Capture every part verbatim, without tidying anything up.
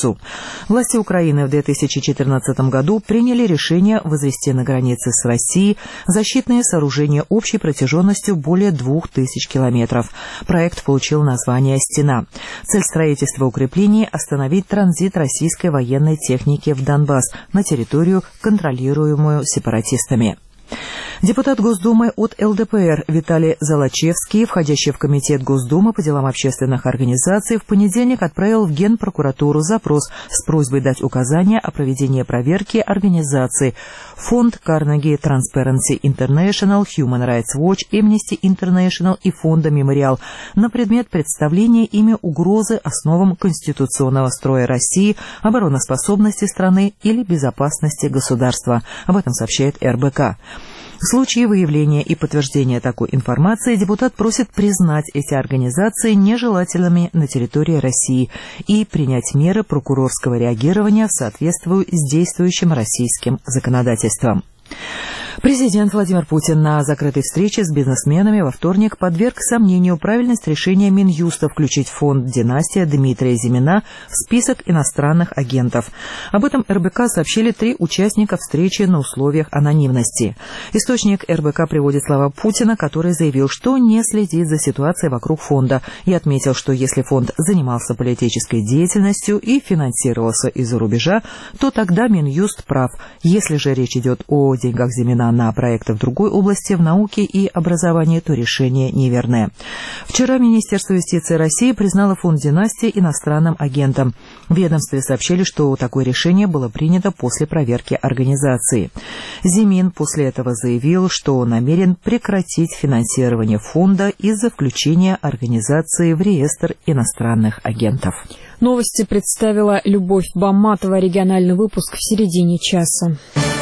границу. Власти Украины в две тысячи четырнадцатом году приняли решение возвести на границе с Россией защитные сооружения общей протяженностью более двух тысяч километров. Проект получил название «Стена». Цель строительства укреплений – остановить транзит российской военной техники в Донбасс на территорию, контролируемую сепаратистами. Депутат Госдумы от эл дэ пэ эр Виталий Золочевский, входящий в Комитет Госдумы по делам общественных организаций, в понедельник отправил в Генпрокуратуру запрос с просьбой дать указания о проведении проверки организаций Фонд Carnegie Transparency International, Human Rights Watch, Amnesty International и Фонда Мемориал на предмет представления ими угрозы основам конституционного строя России, обороноспособности страны или безопасности государства. Об этом сообщает эр бэ ка. В случае выявления и подтверждения такой информации депутат просит признать эти организации нежелательными на территории России и принять меры прокурорского реагирования в соответствии с действующим российским законодательством. Президент Владимир Путин на закрытой встрече с бизнесменами во вторник подверг сомнению правильность решения Минюста включить фонд «Династия» Дмитрия Зимина в список иностранных агентов. Об этом эр бэ ка сообщили три участника встречи на условиях анонимности. Источник эр бэ ка приводит слова Путина, который заявил, что не следит за ситуацией вокруг фонда, и отметил, что если фонд занимался политической деятельностью и финансировался из-за рубежа, то тогда Минюст прав. Если же речь идет о деньгах Зимина на проекты в другой области, в науке и образовании, то решение неверное. Вчера Министерство юстиции России признало фонд «Династия» иностранным агентом. В ведомстве сообщили, что такое решение было принято после проверки организации. Зимин после этого заявил, что намерен прекратить финансирование фонда из-за включения организации в реестр иностранных агентов. Новости представила Любовь Баматова. Региональный выпуск в середине часа.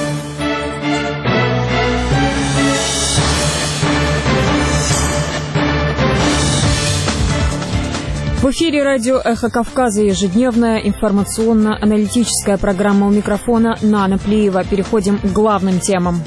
В эфире радио «Эхо Кавказа», ежедневная информационно-аналитическая программа, у микрофона Нана Плиева. Переходим к главным темам.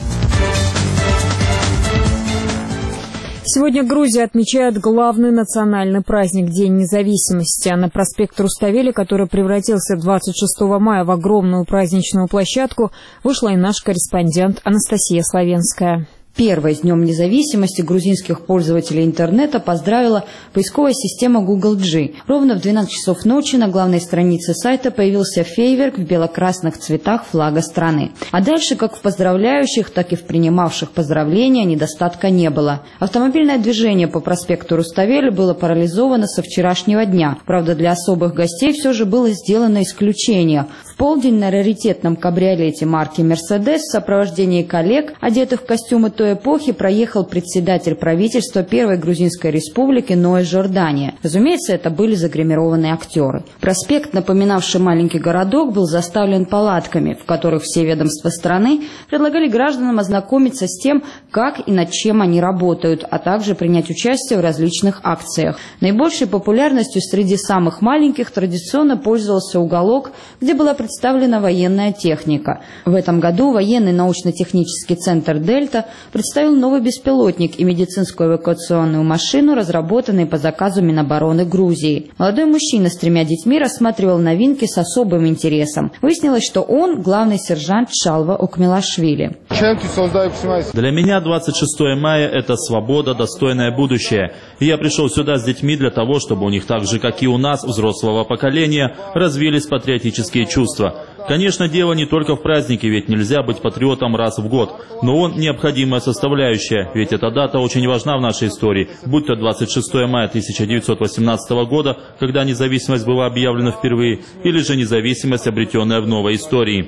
Сегодня Грузия отмечает главный национальный праздник – День независимости. На проспект Руставели, который превратился двадцать шестого мая в огромную праздничную площадку, вышла и наш корреспондент Анастасия Славенская. Первой с Днем независимости грузинских пользователей интернета поздравила поисковая система Google джи. Ровно в двенадцать часов ночи на главной странице сайта появился фейерверк в бело-красных цветах флага страны. А дальше, как в поздравляющих, так и в принимавших поздравления, недостатка не было. Автомобильное движение по проспекту Руставели было парализовано со вчерашнего дня. Правда, для особых гостей все же было сделано исключение. В полдень на раритетном кабриолете марки «Мерседес» в сопровождении коллег, одетых в костюмы той эпохи, проехал председатель правительства Первой Грузинской Республики Ноэ Жордания. Разумеется, это были загримированные актеры. Проспект, напоминавший маленький городок, был заставлен палатками, в которых все ведомства страны предлагали гражданам ознакомиться с тем, как и над чем они работают, а также принять участие в различных акциях. Наибольшей популярностью среди самых маленьких традиционно пользовался уголок, где была представлена военная техника. В этом году военный научно-технический центр «Дельта» представил новый беспилотник и медицинскую эвакуационную машину, разработанные по заказу Минобороны Грузии. Молодой мужчина с тремя детьми рассматривал новинки с особым интересом. Выяснилось, что он главный сержант Шалва Окмелашвили. Для меня двадцать шестого мая – это свобода, достойное будущее. И я пришел сюда с детьми для того, чтобы у них так же, как и у нас, взрослого поколения, развились патриотические чувства. Конечно, дело не только в празднике, ведь нельзя быть патриотом раз в год. Но он необходимая составляющая, ведь эта дата очень важна в нашей истории. Будь то двадцать шестого мая тысяча девятьсот восемнадцатого года, когда независимость была объявлена впервые, или же независимость, обретенная в новой истории.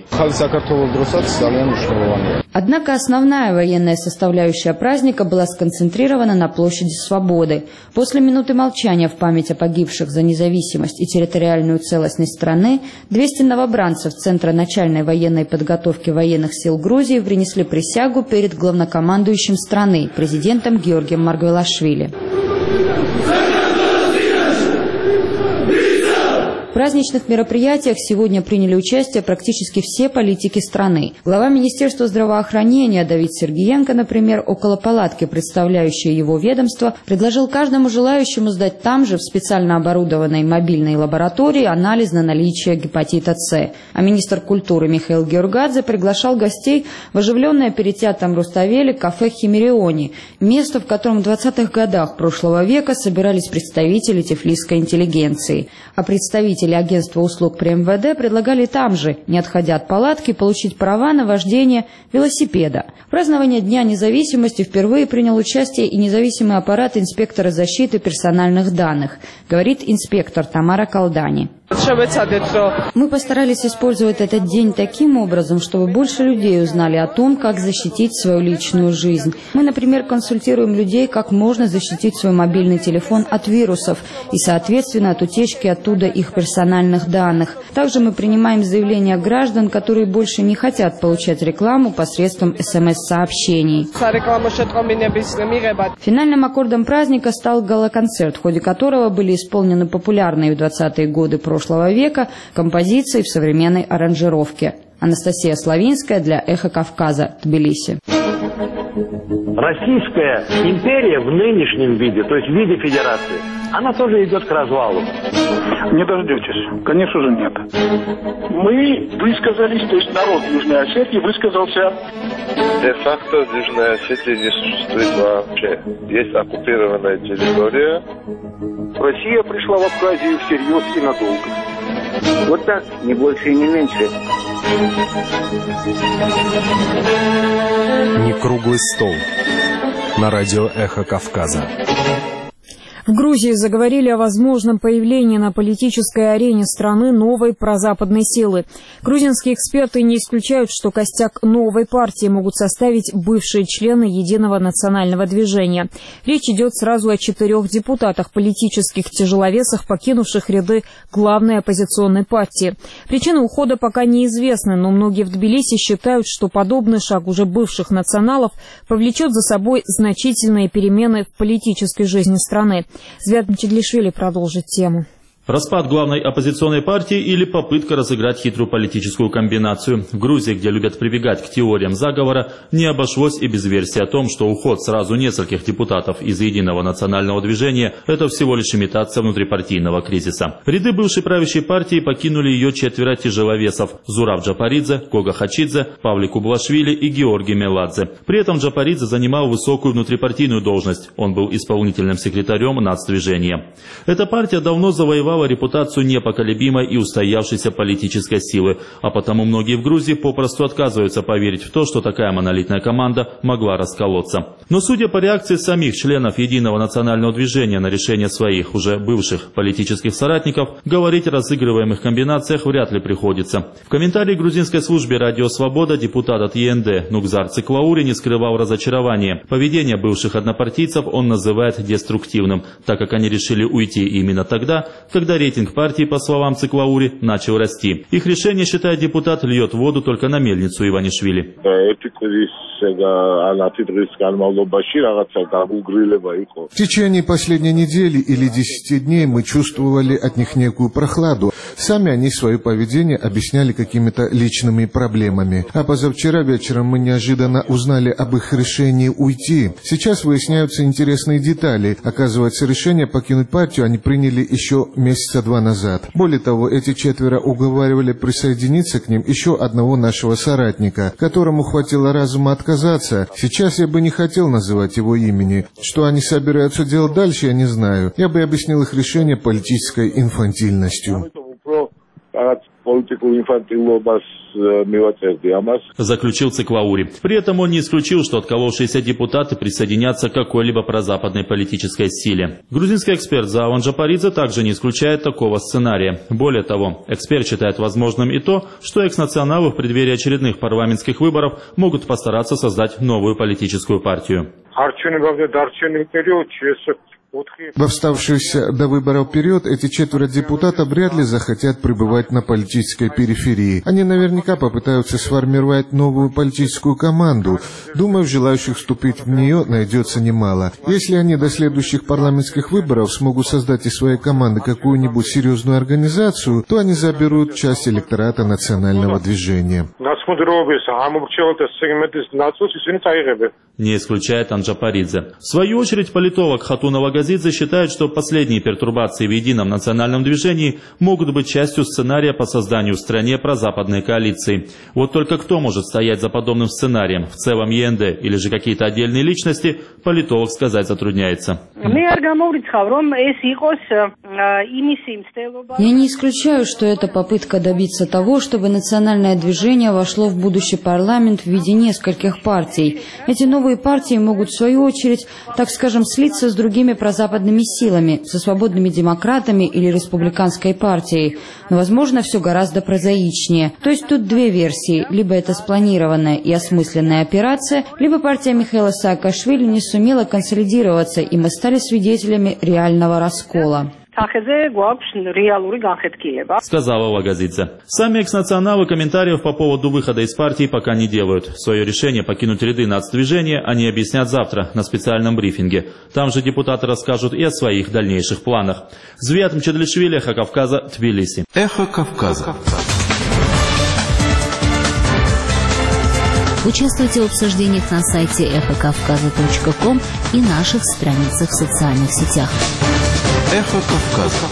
Однако основная военная составляющая праздника была сконцентрирована на площади Свободы. После минуты молчания в память о погибших за независимость и территориальную целостность страны двести новобранцев Центра начальной военной подготовки военных сил Грузии принесли присягу перед главнокомандующим страны, президентом Георгием Маргвелашвили. В праздничных мероприятиях сегодня приняли участие практически все политики страны. Глава Министерства здравоохранения Давид Сергиенко, например, около палатки, представляющей его ведомство, предложил каждому желающему сдать там же в специально оборудованной мобильной лаборатории анализ на наличие гепатита С. А министр культуры Михаил Георгадзе приглашал гостей в оживленное перед театром Руставели кафе «Химериони», место, в котором в двадцатых годах прошлого века собирались представители тифлисской интеллигенции. А представители агентства услуг при эм вэ дэ предлагали там же, не отходя от палатки, получить права на вождение велосипеда. В праздновании Дня независимости впервые принял участие и независимый аппарат инспектора защиты персональных данных, говорит инспектор Тамара Калдани. Мы постарались использовать этот день таким образом, чтобы больше людей узнали о том, как защитить свою личную жизнь. Мы, например, консультируем людей, как можно защитить свой мобильный телефон от вирусов и, соответственно, от утечки оттуда их персональных данных. Также мы принимаем заявления граждан, которые больше не хотят получать рекламу посредством эс эм эс-сообщений. Финальным аккордом праздника стал гала-концерт, в ходе которого были исполнены популярные в двадцатые годы прошлого века композиции в современной аранжировке. Анастасия Славинская для «Эхо Кавказа», Тбилиси. Российская империя в нынешнем виде, то есть в виде федерации, она тоже идет к развалу. Не дождетесь. Конечно же, нет. Мы высказались, то есть народ Южной Осетии высказался. Де-факто Южная Осетия не существует вообще. Есть оккупированная территория. Россия пришла в Абхазию всерьез и надолго. Вот так, не больше и не меньше. Не круглый стол. На радио «Эхо Кавказа». В Грузии заговорили о возможном появлении на политической арене страны новой прозападной силы. Грузинские эксперты не исключают, что костяк новой партии могут составить бывшие члены Единого национального движения. Речь идет сразу о четырех депутатах, политических тяжеловесах, покинувших ряды главной оппозиционной партии. Причины ухода пока неизвестны, но многие в Тбилиси считают, что подобный шаг уже бывших националов повлечет за собой значительные перемены в политической жизни страны. Звят Мчеглишвили продолжит тему. Распад главной оппозиционной партии или попытка разыграть хитрую политическую комбинацию. В Грузии, где любят прибегать к теориям заговора, не обошлось и без версии о том, что уход сразу нескольких депутатов из Единого национального движения – это всего лишь имитация внутрипартийного кризиса. Ряды бывшей правящей партии покинули ее четверо тяжеловесов – Зураб Джапаридзе, Гога Хачидзе, Павлик Ублашвили и Георгий Меладзе. При этом Джапаридзе занимал высокую внутрипартийную должность. Он был исполнительным секретарем нацдвижения. Эта партия давно завоевала репутацию непоколебимой и устоявшейся политической силы, а потому многие в Грузии попросту отказываются поверить в то, что такая монолитная команда могла расколоться. Но судя по реакции самих членов Единого национального движения на решение своих, уже бывших политических соратников, говорить о разыгрываемых комбинациях вряд ли приходится. В комментарии грузинской службе «Радио Свобода» депутат от е эн дэ Нугзар Циклаури не скрывал разочарования. Поведение бывших однопартийцев он называет деструктивным, так как они решили уйти именно тогда, когда когда рейтинг партии, по словам Циклаури, начал расти. Их решение, считает депутат, льет воду только на мельницу Иванишвили. В течение последней недели или десяти дней мы чувствовали от них некую прохладу. Сами они свое поведение объясняли какими-то личными проблемами. А позавчера вечером мы неожиданно узнали об их решении уйти. Сейчас выясняются интересные детали. Оказывается, решение покинуть партию они приняли еще месяца два назад. Более того, эти четверо уговаривали присоединиться к ним еще одного нашего соратника, которому хватило разума отказаться. Сейчас я бы не хотел называть его имени. Что они собираются делать дальше, я не знаю. Я бы объяснил их решение политической инфантильностью. Заключил Циклаури. При этом он не исключил, что отколовшиеся депутаты присоединятся к какой-либо прозападной политической силе. Грузинский эксперт Зааван Джапаридзе также не исключает такого сценария. Более того, эксперт считает возможным и то, что экс-националы в преддверии очередных парламентских выборов могут постараться создать новую политическую партию. В оставшийся до выборов период эти четверо депутатов вряд ли захотят пребывать на политической периферии. Они наверняка попытаются сформировать новую политическую команду. Думаю, желающих вступить в нее найдется немало. Если они до следующих парламентских выборов смогут создать из своей команды какую-нибудь серьезную организацию, то они заберут часть электората национального движения. Не исключает Анджапаридзе. В свою очередь, политолог Хатуна Вагазидзе считает, что последние пертурбации в едином национальном движении могут быть частью сценария по созданию в стране прозападной коалиции. Вот только кто может стоять за подобным сценарием? В целом ЕНД или же какие-то отдельные личности, политолог сказать затрудняется. Я не исключаю, что это попытка добиться того, чтобы национальное движение вошло в будущий парламент в виде нескольких партий. Эти новые партии могут, в свою очередь, так скажем, слиться с другими прозападными силами, со свободными демократами или республиканской партией. Но, возможно, все гораздо прозаичнее. То есть тут две версии. Либо это спланированная и осмысленная операция, либо партия Михаила Саакашвили не сумела консолидироваться, и мы стали свидетелями реального раскола. Сказала Вагазидзе. Сами экс-националы комментариев по поводу выхода из партии пока не делают. Свое решение покинуть ряды нацдвижения они объяснят завтра на специальном брифинге. Там же депутаты расскажут и о своих дальнейших планах. Звиат Мчедлишвили, Эхо Кавказа, Тбилиси. Эхо Кавказа. Участвуйте в обсуждениях на сайте эхо кавказа точка ком и наших страницах в социальных сетях. Эхо Кавказа.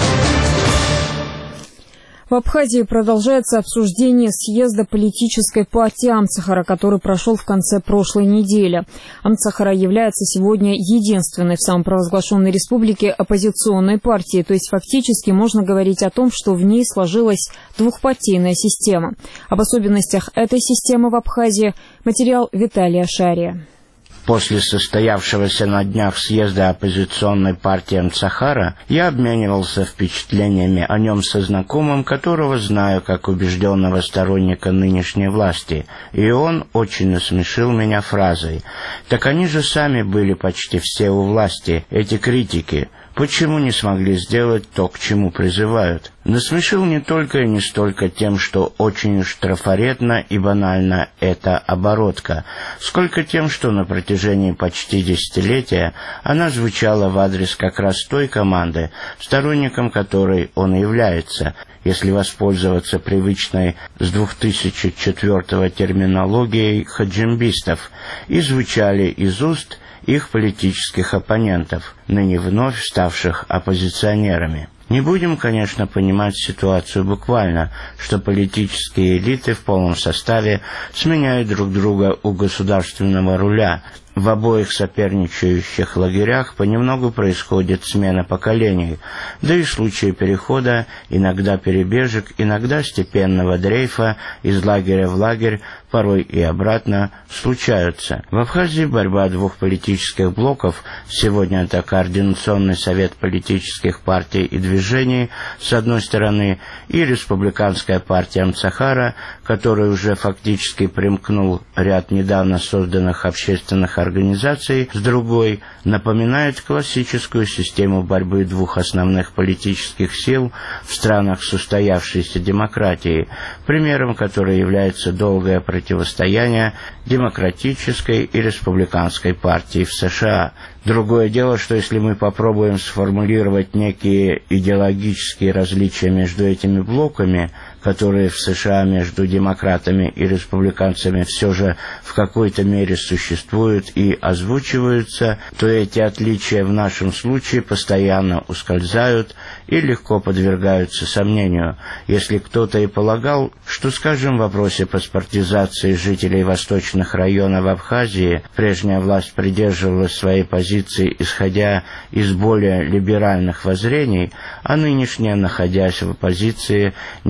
В Абхазии продолжается обсуждение съезда политической партии Амцахара, который прошел в конце прошлой недели. Амцахара является сегодня единственной в самопровозглашенной республике оппозиционной партией, то есть фактически можно говорить о том, что в ней сложилась двухпартийная система. Об особенностях этой системы в Абхазии материал Виталия Шария. После состоявшегося на днях съезда оппозиционной партии Амцахара я обменивался впечатлениями о нем со знакомым, которого знаю как убежденного сторонника нынешней власти, и он очень насмешил меня фразой: «Так они же сами были почти все у власти, эти критики. Почему не смогли сделать то, к чему призывают?» Насмешил не только и не столько тем, что очень уж трафаретно и банально эта оборотка, сколько тем, что на протяжении почти десятилетия она звучала в адрес как раз той команды, сторонником которой он и является, если воспользоваться привычной с две тысячи четвёртого терминологией хаджимбистов, и звучали из уст их политических оппонентов, ныне вновь ставших оппозиционерами. Не будем, конечно, понимать ситуацию буквально, что политические элиты в полном составе сменяют друг друга у государственного руля. В обоих соперничающих лагерях понемногу происходит смена поколений, да и случаи перехода, иногда перебежек, иногда степенного дрейфа из лагеря в лагерь, порой и обратно, случаются. В Абхазии борьба двух политических блоков, сегодня это Координационный совет политических партий и движений, с одной стороны, и Республиканская партия Амцахара, которой уже фактически примкнул ряд недавно созданных общественных организаций, с другой, напоминает классическую систему борьбы двух основных политических сил в странах с устоявшейся демократией, примером которой является долгое противостояние демократической и республиканской партии в США. Другое дело, что если мы попробуем сформулировать некие идеологические различия между этими блоками, которые в США между демократами и республиканцами все же в какой-то мере существуют и озвучиваются, то эти отличия в нашем случае постоянно ускользают и легко подвергаются сомнению. Если кто-то и полагал, что, скажем, в вопросе паспортизации жителей восточных районов Абхазии прежняя власть придерживалась своей позиции, исходя из более либеральных воззрений, а нынешняя, находясь в оппозиции, нещадно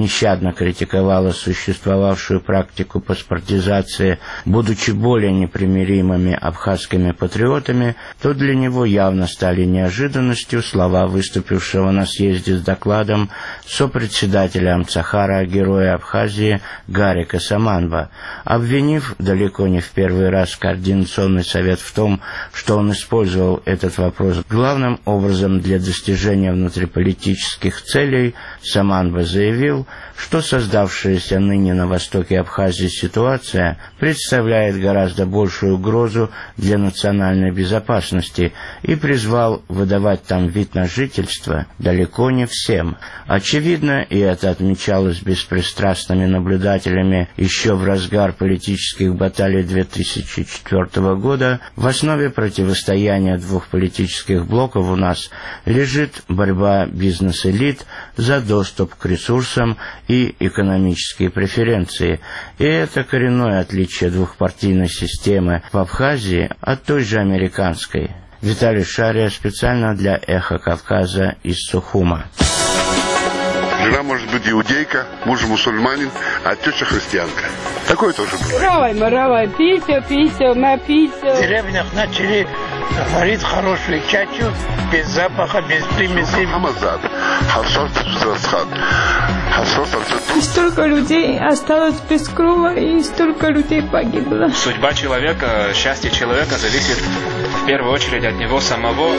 внезапно критиковала существовавшую практику паспортизации, будучи более непримиримыми абхазскими патриотами, то для него явно стали неожиданностью слова выступившего на съезде с докладом сопредседателя Амцахара, героя Абхазии Гарика Саманба, обвинив далеко не в первый раз Координационный совет в том, что он использовал этот вопрос главным образом для достижения внутриполитических целей. Саманба заявил, что создавшаяся ныне на востоке Абхазии ситуация представляет гораздо большую угрозу для национальной безопасности и призвал выдавать там вид на жительство далеко не всем. Очевидно, и это отмечалось беспристрастными наблюдателями еще в разгар политических баталий две тысячи четвёртого года, в основе противостояния двух политических блоков у нас лежит борьба бизнес-элит за доступ к ресурсам и экономические преференции. И это коренное отличие двухпартийной системы в Абхазии от той же американской. Виталий Шария специально для «Эхо Кавказа» из Сухума. Жена может быть иудейка, муж мусульманин, а теща христианка. Такое тоже бывает. Равай, маравай, пися, пися, напися. В деревнях начали варить хорошую чачу, без запаха, без примесей. Хамазад, харшот, засхат. И столько людей осталось без крова, и столько людей погибло. Судьба человека, счастье человека зависит в первую очередь от него самого.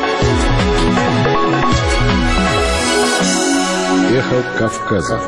Эхо Кавказа.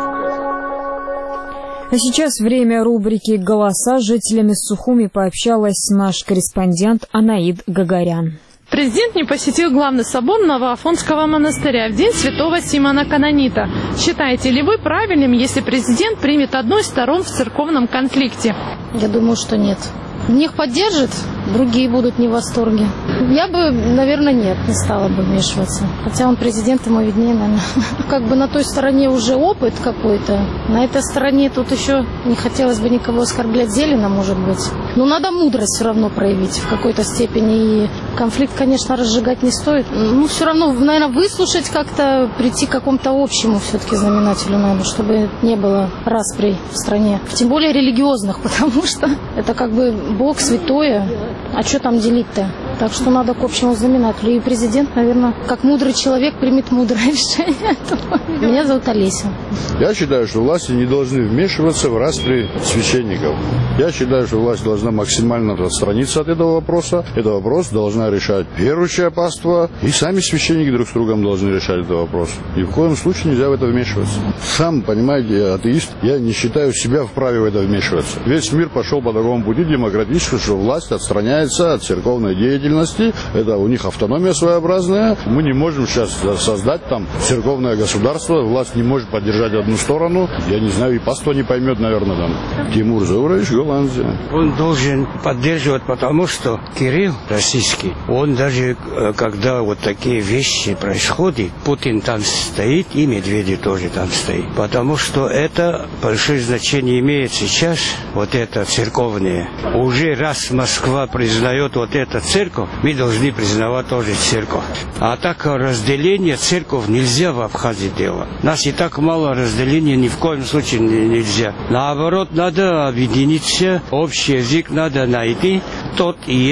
А сейчас время рубрики «Голоса». С жителями Сухуми пообщалась наш корреспондент Анаид Гагарян. Президент не посетил главный собор Новоафонского монастыря в день святого Симона Канонита. Считаете ли вы правильным, если президент примет одну из сторон в церковном конфликте? Я думаю, что нет. Них поддержат, другие будут не в восторге. Я бы, наверное, нет, не стала бы вмешиваться. Хотя он президент, ему виднее, наверное. Как бы на той стороне уже опыт какой-то. На этой стороне тут еще не хотелось бы никого оскорблять зелено, может быть. Но надо мудрость все равно проявить в какой-то степени. И конфликт, конечно, разжигать не стоит. Ну, все равно, наверное, выслушать как-то, прийти к какому-то общему все-таки знаменателю надо, чтобы не было расприй в стране. Тем более религиозных, потому что это как бы Бог святое. А что там делить-то? Так что надо к общему знаменателю. И президент, наверное, как мудрый человек, примет мудрое решение. Меня зовут Олеся. Я считаю, что власти не должны вмешиваться в распри священников. Я считаю, что власть должна максимально отстраниться от этого вопроса. Этот вопрос должна решать верующее паства. И сами священники друг с другом должны решать этот вопрос. Ни в коем случае нельзя в это вмешиваться. Сам, понимаете, я атеист. Я не считаю себя вправе в это вмешиваться. Весь мир пошел по такому пути демократическому, что власть отстраняется от церковной деятельности. Это у них автономия своеобразная. Мы не можем сейчас создать там церковное государство. Власть не может поддержать одну сторону. Я не знаю, и паство не поймет, наверное, там. Тимур Заурович, Голландия. Он должен поддерживать, потому что Кирилл российский, он даже, когда вот такие вещи происходят, Путин там стоит, и Медведев тоже там стоит. Потому что это большое значение имеет сейчас, вот это церковное. Уже раз Москва признает вот эту церковь, мы должны признавать тоже церковь. А так разделение церковь нельзя в Абхазии делать. Нас и так мало разделения, ни в коем случае нельзя. Наоборот, надо объединиться, общий язык надо найти. Тот и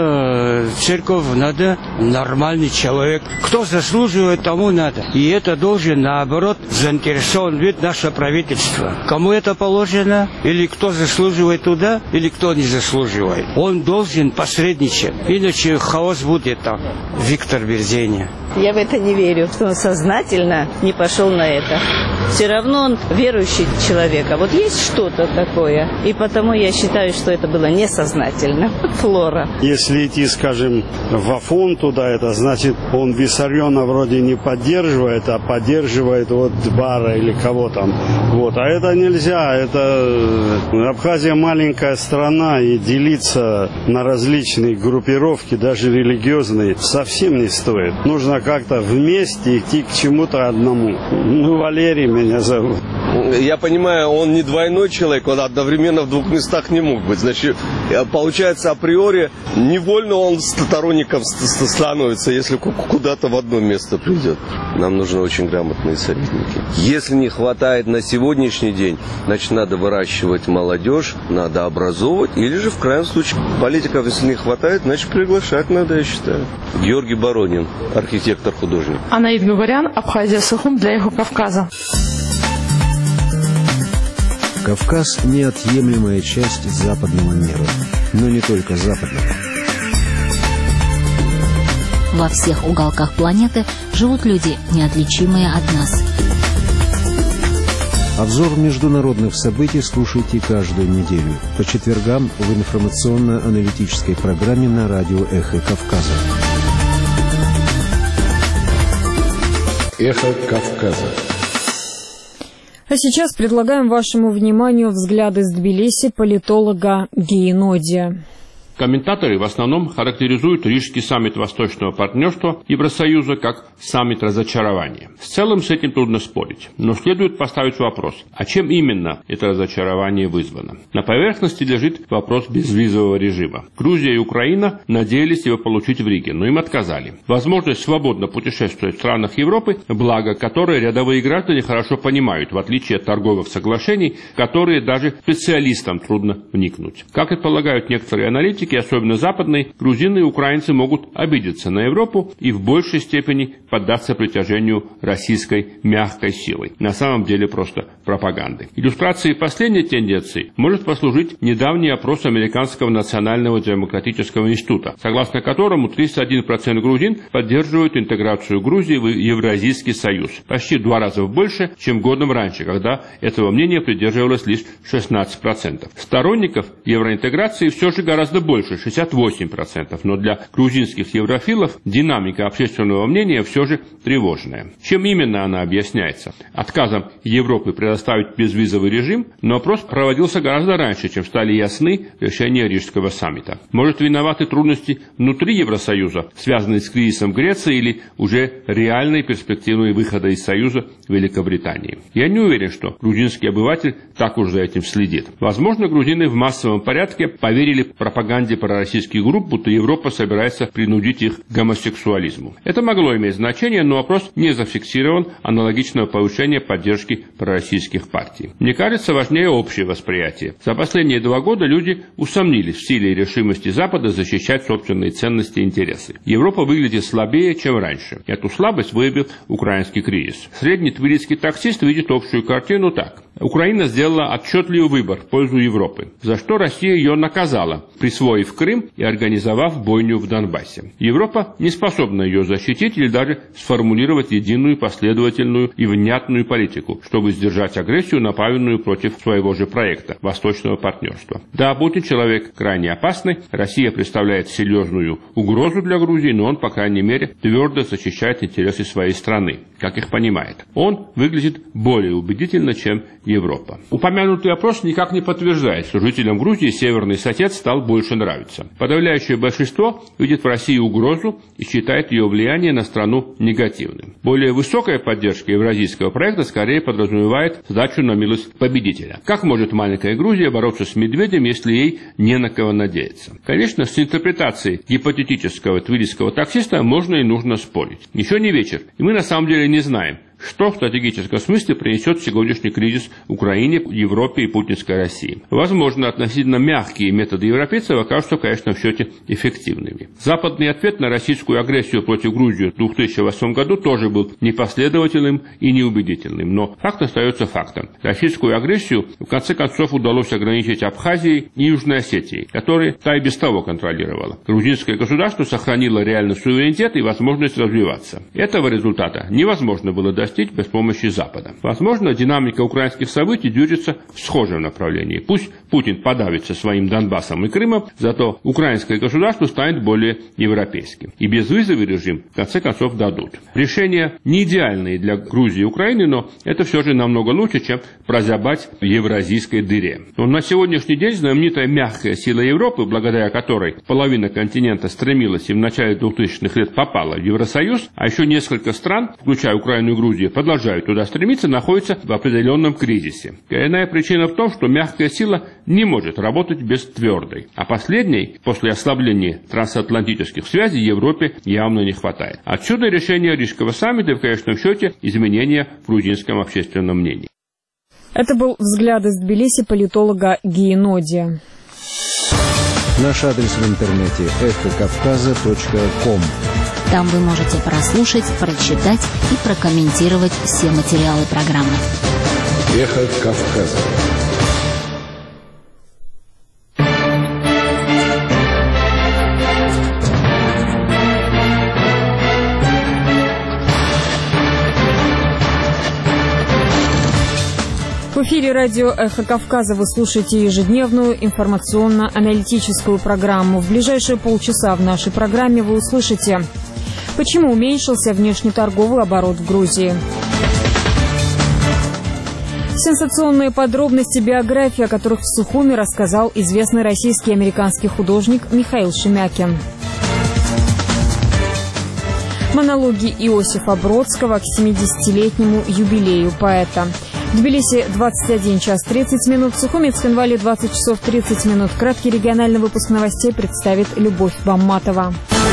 это церковь надо нормальный человек. Кто заслуживает, тому надо. И это должен, наоборот, заинтересован вид наше правительство. Кому это положено, или кто заслуживает туда, или кто не заслуживает. Он должен посредничать. Иначе хаос будет там. Виктор Берзеня. Я в это не верю, что он сознательно не пошел на это. Все равно он верующий человек. А вот есть что-то такое. И потому я считаю, что это было несознательно. Флора. Если идти, скажем, в Афон туда, это значит, он Виссариона вроде не поддерживает, а поддерживает вот Бара или кого там. Вот. А это нельзя. Это Абхазия маленькая страна, и делиться на различные группировки, даже религиозные, совсем не стоит. Нужно как-то вместе идти к чему-то одному. Ну, Валерий меня зовут. я понимаю, он не двойной человек, он одновременно в двух местах не мог быть. Значит, получается, априори невольно он сторонником становится, если куда-то в одно место придет. Нам нужны очень грамотные советники. Если не хватает на сегодняшний день, значит, надо выращивать молодежь, надо образовывать, или же, в крайнем случае, политиков, если не хватает, значит, приглашать надо, я считаю. Георгий Боронин, архитектор-художник. Анаид Гугарян, Абхазия, Сухум для Эхо Кавказа. Кавказ – неотъемлемая часть западного мира, но не только западного. Во всех уголках планеты живут люди, неотличимые от нас. Обзор международных событий слушайте каждую неделю по четвергам в информационно-аналитической программе на радио «Эхо Кавказа». «Эхо Кавказа». А сейчас предлагаем вашему вниманию взгляды с Тбилиси политолога Гейнодия. Комментаторы в основном характеризуют Рижский саммит Восточного партнерства Евросоюза как саммит разочарования. В целом с этим трудно спорить, но следует поставить вопрос, а чем именно это разочарование вызвано? На поверхности лежит вопрос безвизового режима. Грузия и Украина надеялись его получить в Риге, но им отказали. Возможность свободно путешествовать в странах Европы, благо которое рядовые граждане хорошо понимают, в отличие от торговых соглашений, в которые даже специалистам трудно вникнуть. Как предполагают некоторые аналитики, особенно западные, грузины и украинцы могут обидеться на Европу и в большей степени поддаться притяжению российской мягкой силой. На самом деле просто пропаганды. Иллюстрацией последней тенденции может послужить недавний опрос Американского национального демократического института, согласно которому тридцать один процент грузин поддерживают интеграцию Грузии в Евразийский союз. Почти в два раза больше, чем годом раньше, когда этого мнения придерживалось лишь шестнадцать процентов. Сторонников евроинтеграции все же гораздо больше. больше, шестьдесят восемь процентов, но для грузинских еврофилов динамика общественного мнения все же тревожная. Чем именно она объясняется? Отказом Европы предоставить безвизовый режим, но опрос проводился гораздо раньше, чем стали ясны решения Рижского саммита. Может, виноваты трудности внутри Евросоюза, связанные с кризисом Греции или уже реальной перспективой выхода из Союза Великобритании? Я не уверен, что грузинский обыватель так уж за этим следит. Возможно, грузины в массовом порядке поверили пропаганде пророссийских групп, будто Европа собирается принудить их к гомосексуализму. Это могло иметь значение, но вопрос не зафиксирован аналогичного повышения поддержки пророссийских партий. Мне кажется, важнее общее восприятие. За последние два года люди усомнились в силе и решимости Запада защищать собственные ценности и интересы. Европа выглядит слабее, чем раньше. Эту слабость выявил украинский кризис. Средний тбилисский таксист видит общую картину так. Украина сделала отчетливый выбор в пользу Европы, за что Россия ее наказала, присвоив Крым и организовав бойню в Донбассе. Европа не способна ее защитить или даже сформулировать единую, последовательную и внятную политику, чтобы сдержать агрессию, направленную против своего же проекта – Восточного партнерства. Да, Путин человек крайне опасный, Россия представляет серьезную угрозу для Грузии, но он, по крайней мере, твердо защищает интересы своей страны, как их понимает. Он выглядит более убедительно, чем Европа. Упомянутый опрос никак не подтверждает, что жителям Грузии Северный Сосед стал больше нравиться. Подавляющее большинство видит в России угрозу и считает ее влияние на страну негативным. Более высокая поддержка евразийского проекта скорее подразумевает сдачу на милость победителя. Как может маленькая Грузия бороться с медведем, если ей не на кого надеяться? Конечно, с интерпретацией гипотетического тбилисского таксиста можно и нужно спорить. Еще не вечер, и мы на самом деле не знаем, что в стратегическом смысле принесет сегодняшний кризис Украине, Европе и путинской России. Возможно, относительно мягкие методы европейцев окажутся, конечно, в счете эффективными. Западный ответ на российскую агрессию против Грузии в две тысячи восьмом году тоже был непоследовательным и неубедительным, но факт остается фактом. Российскую агрессию в конце концов удалось ограничить Абхазией и Южной Осетией, которые та и без того контролировала. Грузинское государство сохранило реальный суверенитет и возможность развиваться. Этого результата невозможно было достичь без помощи Запада. Возможно, динамика украинских событий движется в схожем направлении. Пусть Путин подавится своим Донбассом и Крымом, зато украинское государство станет более европейским. И безвизовый режим в конце концов дадут. Решения не идеальные для Грузии и Украины, но это все же намного лучше, чем прозябать в евразийской дыре. Но на сегодняшний день знаменитая мягкая сила Европы, благодаря которой половина континента стремилась и в начале двухтысячных лет попала в Евросоюз, а еще несколько стран, включая Украину и Грузию, люди продолжают туда стремиться, находится в определенном кризисе. Коренная причина в том, что мягкая сила не может работать без твердой. А последней, после ослабления трансатлантических связей, Европе явно не хватает. Отсюда решение Рижского саммита и, в конечном счете, изменения в грузинском общественном мнении. Это был взгляд из Тбилиси политолога Гии Ноди. Наш адрес в интернете эхо кавказа точка ком. Там вы можете прослушать, прочитать и прокомментировать все материалы программы. Эхо Кавказа. В эфире радио «Эхо Кавказа» вы слушаете ежедневную информационно-аналитическую программу. В ближайшие полчаса в нашей программе вы услышите: почему уменьшился внешнеторговый оборот в Грузии, сенсационные подробности биографии, о которых в Сухуми рассказал известный российский и американский художник Михаил Шемякин, монологи Иосифа Бродского к семидесятилетнему юбилею поэта. В Тбилиси двадцать один час тридцать минут, в Сухуми, Цхинвале двадцать часов тридцать минут. Краткий региональный выпуск новостей представит Любовь Бамматова.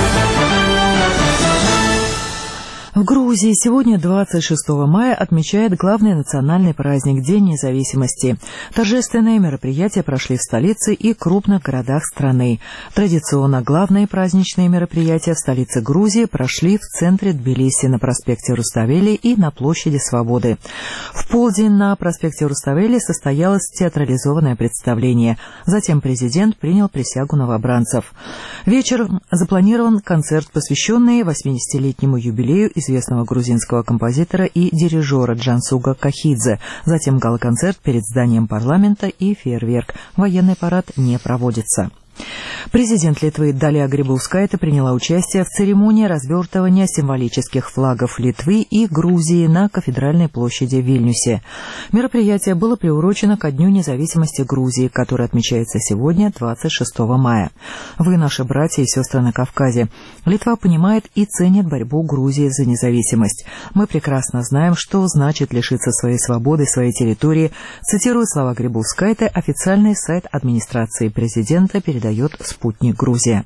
В Грузии сегодня, двадцать шестого мая, отмечает главный национальный праздник – День независимости. Торжественные мероприятия прошли в столице и крупных городах страны. Традиционно главные праздничные мероприятия в столице Грузии прошли в центре Тбилиси, на проспекте Руставели и на площади Свободы. В полдень на проспекте Руставели состоялось театрализованное представление. Затем президент принял присягу новобранцев. Вечером запланирован концерт, посвященный восьмидесятилетнему юбилею известного грузинского композитора и дирижера Джансуга Кахидзе. Затем гала-концерт перед зданием парламента и фейерверк. Военный парад не проводится. Президент Литвы Далия Грибаускайте приняла участие в церемонии развертывания символических флагов Литвы и Грузии на Кафедральной площади в Вильнюсе. Мероприятие было приурочено ко Дню независимости Грузии, который отмечается сегодня, двадцать шестого мая. Вы, наши братья и сестры на Кавказе. Литва понимает и ценит борьбу Грузии за независимость. Мы прекрасно знаем, что значит лишиться своей свободы, своей территории. Цитирую слова Грибаускайте, официальный сайт администрации президента передает «Спутник Грузия».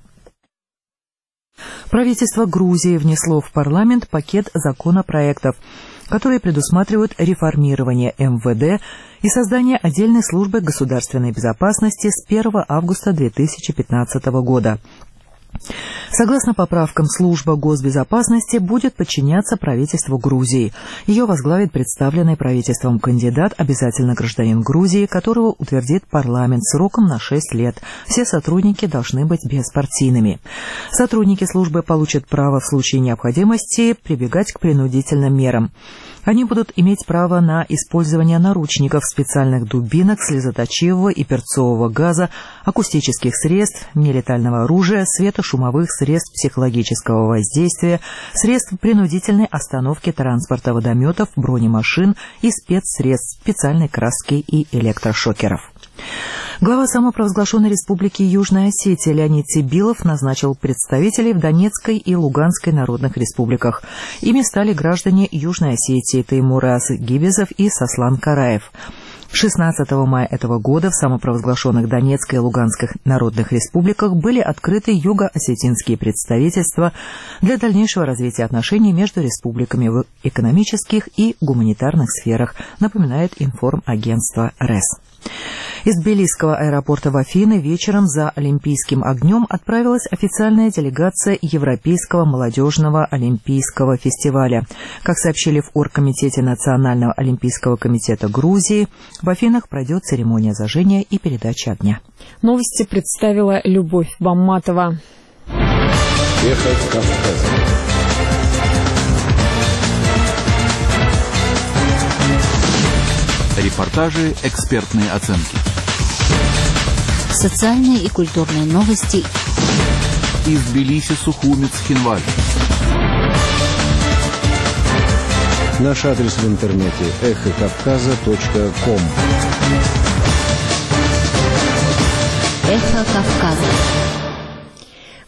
Правительство Грузии внесло в парламент пакет законопроектов, которые предусматривают реформирование эм вэ дэ и создание отдельной службы государственной безопасности с первого августа две тысячи пятнадцатого года. Согласно поправкам, служба госбезопасности будет подчиняться правительству Грузии. Ее возглавит представленный правительством кандидат, обязательно гражданин Грузии, которого утвердит парламент сроком на шесть лет. Все сотрудники должны быть беспартийными. Сотрудники службы получат право в случае необходимости прибегать к принудительным мерам. Они будут иметь право на использование наручников, специальных дубинок, слезоточивого и перцового газа, акустических средств, нелетального оружия, светошумовых средств психологического воздействия, средств принудительной остановки транспорта, водометов, бронемашин и спецсредств, специальной краски и электрошокеров. Глава самопровозглашенной республики Южная Осетия Леонид Сибилов назначил представителей в Донецкой и Луганской народных республиках. Ими стали граждане Южной Осетии Теймураз Гибезов и Сослан Караев. шестнадцатого мая этого года в самопровозглашенных Донецкой и Луганской народных республиках были открыты юго-осетинские представительства для дальнейшего развития отношений между республиками в экономических и гуманитарных сферах, напоминает информагентство РЭС. Из Тбилисского аэропорта в Афины вечером за олимпийским огнем отправилась официальная делегация Европейского молодежного олимпийского фестиваля. Как сообщили в Оргкомитете Национального олимпийского комитета Грузии, в Афинах пройдет церемония зажжения и передачи огня. Новости представила Любовь Бамматова. Эхо Кавказа. Репортажи, экспертные оценки. Социальные и культурные новости. Из Тбилиси, Сухуми, Цхинвали. Наш адрес в интернете эхо кавказа точка ком. Эхо Кавказа. В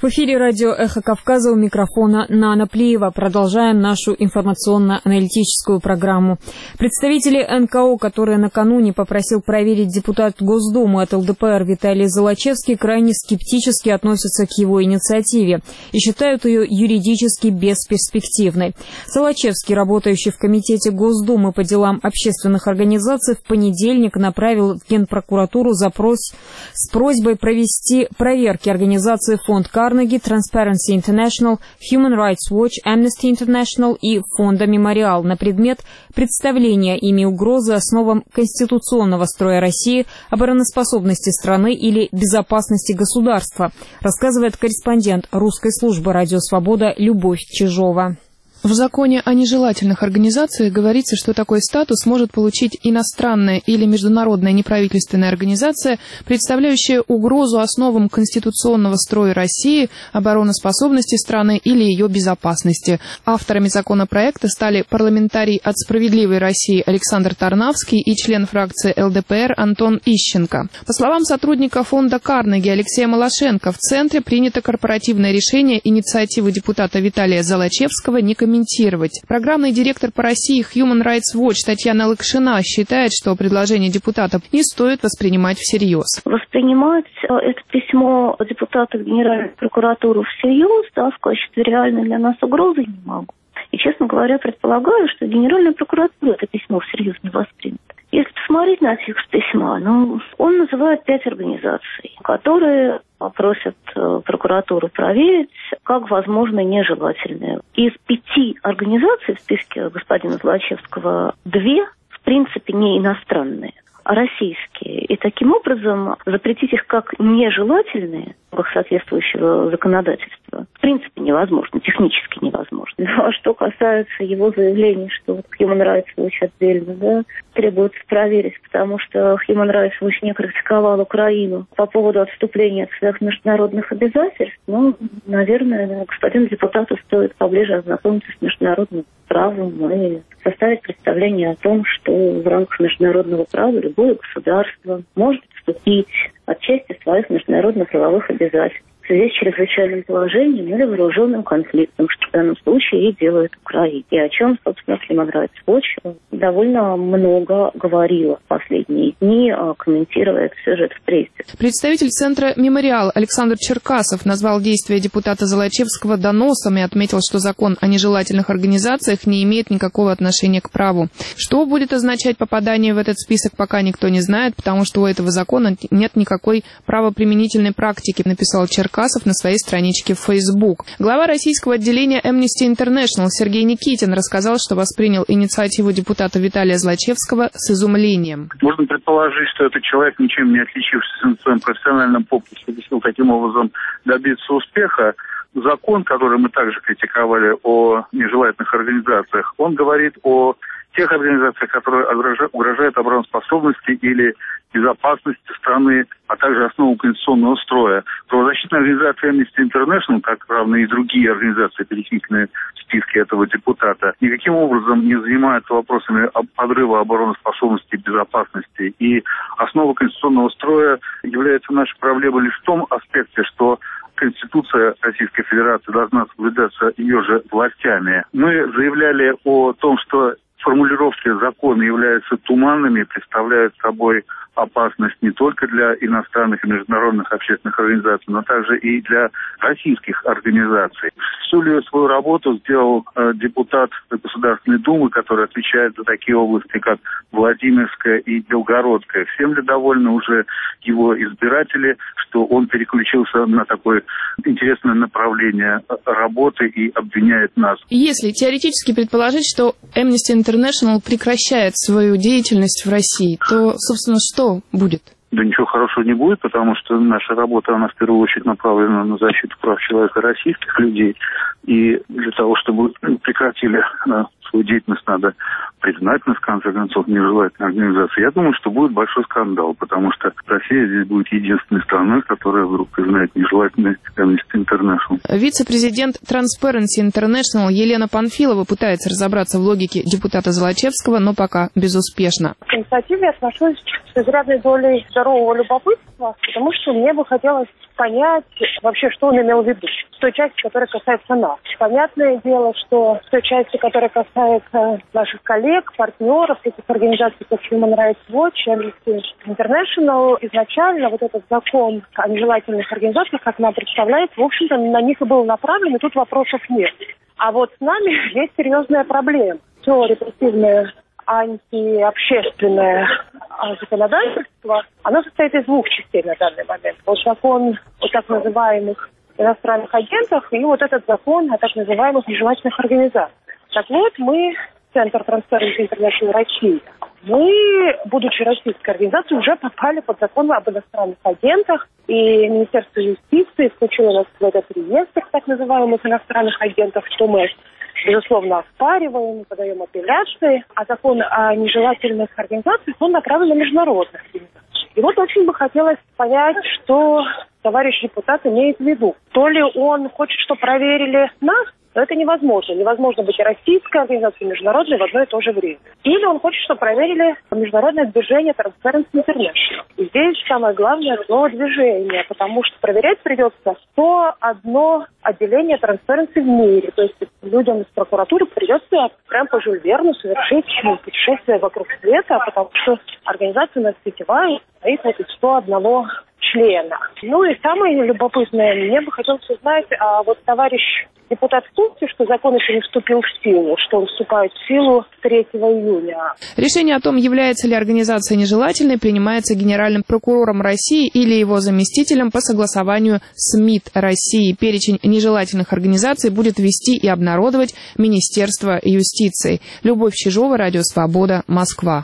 В эфире радио «Эхо Кавказа», у микрофона Нана Плиева. Продолжаем нашу информационно-аналитическую программу. Представители эн ка о, которые накануне попросил проверить депутат Госдумы от эл дэ пэ эр Виталий Золочевский, крайне скептически относятся к его инициативе и считают ее юридически бесперспективной. Золочевский, работающий в Комитете Госдумы по делам общественных организаций, в понедельник направил в Генпрокуратуру запрос с просьбой провести проверки организации «Фонд Карнеги», Transparency International, Human Rights Watch, Amnesty International и Фонда Мемориал на предмет представления ими угрозы основам конституционного строя России, обороноспособности страны или безопасности государства, рассказывает корреспондент русской службы «Радио Свобода» Любовь Чижова. В законе о нежелательных организациях говорится, что такой статус может получить иностранная или международная неправительственная организация, представляющая угрозу основам конституционного строя России, обороноспособности страны или ее безопасности. Авторами законопроекта стали парламентарий от «Справедливой России» Александр Тарнавский и член фракции эл дэ пэ эр Антон Ищенко. По словам сотрудника фонда Карнеги Алексея Малашенко, в Центре принято корпоративное решение инициативы депутата Виталия Золочевского не комментировать. Программный директор по России Human Rights Watch Татьяна Лыкшина считает, что предложение депутатов не стоит воспринимать всерьез. Воспринимать это письмо депутата в Генеральную прокуратуру всерьез, да, в качестве реальной для нас угрозы не могу. И, честно говоря, предполагаю, что Генеральная прокуратура это письмо всерьез не воспримет. Если посмотреть на текст письма, ну, он называет пять организаций, которые просят прокуратуру проверить, как возможно нежелательные. Из пяти организаций в списке господина Золочевского две, в принципе, не иностранные, а российские. И таким образом запретить их как нежелательные в рамках соответствующего законодательства в принципе невозможно, технически невозможно. А что касается его заявлений, что вот Human Rights Watch отдельно, да, требуется проверить, потому что Human Rights Watch не критиковал Украину по поводу отступления от своих международных обязательств, ну, наверное, господину депутату стоит поближе ознакомиться с международным правом и составить представление о том, что в рамках международного права любое государство может отступить от части своих международных правовых обязательств в связи с чрезвычайным положением или вооруженным конфликтом, что в данном случае и делает Украина. И о чем, собственно, Human Rights Watch довольно много говорила в последние дни, комментируя этот сюжет в прессе. Представитель Центра «Мемориал» Александр Черкасов назвал действия депутата Золочевского доносом и отметил, что закон о нежелательных организациях не имеет никакого отношения к праву. Что будет означать попадание в этот список, пока никто не знает, потому что у этого закона нет никакой правоприменительной практики, написал Черкасов на своей страничке в Facebook. Глава российского отделения Amnesty International Сергей Никитин рассказал, что воспринял инициативу депутата Виталия Золочевского с изумлением. Можно предположить, что этот человек, ничем не отличившийся на своем профессиональном поприще, решил таким образом добиться успеха. Закон, который мы также критиковали о нежелательных организациях, он говорит о тех организациях, которые угрожают обороноспособности или безопасности страны, а также основу конституционного строя. Правозащитная организация Amnesty International, как равно и другие организации, перечисленные в списке этого депутата, никаким образом не занимаются вопросами подрыва обороноспособности и безопасности. И основа конституционного строя является нашей проблемой лишь в том аспекте, что Конституция Российской Федерации должна соблюдаться ее же властями. Мы заявляли о том, что формулировки закона являются туманными и представляют собой опасность не только для иностранных и международных общественных организаций, но также и для российских организаций. Всю ли свою работу сделал э, депутат Государственной Думы, который отвечает за такие области, как Владимирская и Белгородская. Всем ли довольны уже его избиратели, что он переключился на такое интересное направление работы и обвиняет нас? Если теоретически предположить, что Amnesty International прекращает свою деятельность в России, то, собственно, что будет? Да ничего хорошего не будет, потому что наша работа, она в первую очередь направлена на защиту прав человека российских людей. И для того, чтобы прекратили свою деятельность, надо признать, на в конце концов, нежелательной организации. Я думаю, что будет большой скандал, потому что Россия здесь будет единственной страной, которая вдруг признает нежелательной Amnesty International. Вице-президент Transparency International Елена Панфилова пытается разобраться в логике депутата Золочевского, но пока безуспешно. К инициативе я отношусь с изрядной долей здорового любопытства, потому что мне бы хотелось понять вообще, что он имел в виду. В той части, которая касается нас. Понятное дело, что в той части, которая касается наших коллег, партнеров, таких организаций, как Human Rights Watch, Amnesty International, изначально вот этот закон о нежелательных организациях, как нам представляется, в общем-то, на них и был направлен, и тут вопросов нет. А вот с нами есть серьезная проблема. Все репрессивное антиобщественное законодательство, оно состоит из двух частей на данный момент. Вот закон о так называемых иностранных агентах и вот этот закон о так называемых нежелательных организациях. Так вот, мы, Центр Transparency International России, мы, будучи российской организацией, уже попали под закон об иностранных агентах, и Министерство юстиции включило нас в этот реестр так называемых иностранных агентов, что мы, безусловно, оспариваем, подаем апелляции, а закон о нежелательных организациях, он направлен на международных организаций. И вот очень бы хотелось понять, что товарищ депутат имеет в виду. То ли он хочет, чтобы проверили нас, но это невозможно. Невозможно быть и российской организацией, и международной в одно и то же время. Или он хочет, чтобы проверили международное движение Transparency International. И здесь самое главное слово «движение», потому что проверять придется то одно отделение Transparency в мире. То есть людям из прокуратуры придется прям по Жюль Верну совершить путешествие вокруг света, потому что организация у нас сетевая, стоит вот из сто одного члена. Ну и самое любопытное, мне бы хотелось узнать, а вот товарищ депутат в курсе, что закон еще не вступил в силу, что он вступает в силу третьего июня. Решение о том, является ли организация нежелательной, принимается генеральным прокурором России или его заместителем по согласованию с МИД России. Перечень нежелательных организаций будет вести и обнародовать Министерство юстиции. Любовь Чижова, Радио Свобода, Москва.